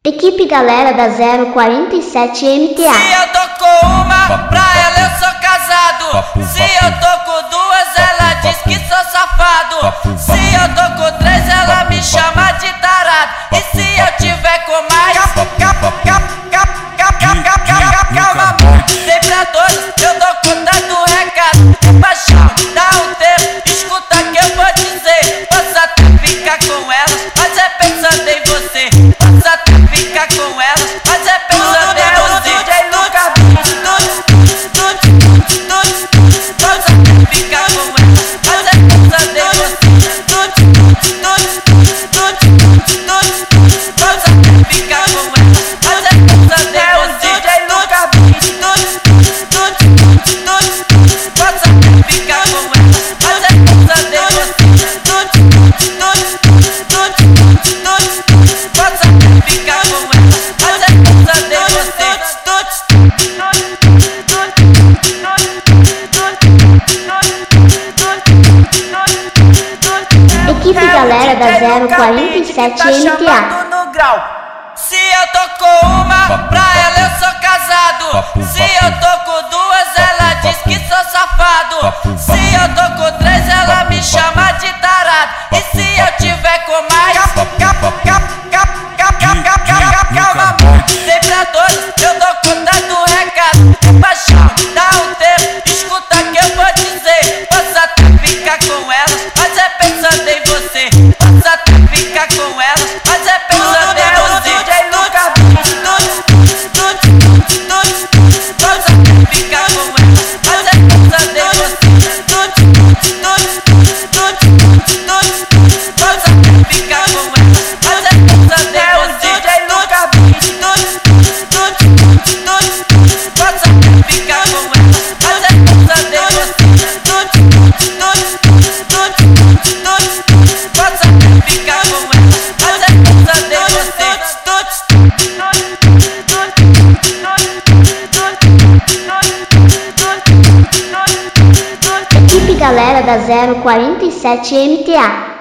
Equipe galera da 047 MTA. Se eu tô com uma, pra ela eu sou casado. Se eu tô com duas, ela diz que sou safado. Se eu tô com três, ela me chama de tarado. E se eu tiver com mais, calma, amor, tem pra todos, eu dou conta do recado. Paixão, dá um tempo, escuta que eu vou dizer. Posso até ficar com elas, mas é pensando em você. Posso até ficar com elas, mas é pensando em você. Posso até ficar com elas, mas é pensando em você. Posso até ficar com elas, mas é pensando em você. Posso até ficar com elas, mas é pensando em você. Posso até ficar com elas, mas é pensando em você. Equipe galera da 047 MTA. Se eu tô com uma, pra ela eu sou casado. Se eu tô com duas, ela diz que sou safado. Se eu tô com três, ela me chama de tarado. E se eu tiver com mais, calma, amor, tem pra todos, eu dou conta do recado. Paixão, dá um tempo, escuta que eu vou dizer. Posso até ficar com elas, mas é pensando em você. Posso até ficar com elas, mas é pensando em você. Posso até ficar com elas, mas é pensando em você. Posso até ficar com elas, mas é pensando em você. Posso até ficar com elas, mas é pensando em você. Posso até ficar com elas, mas é pensando em você. Equipe galera da 047 MTA.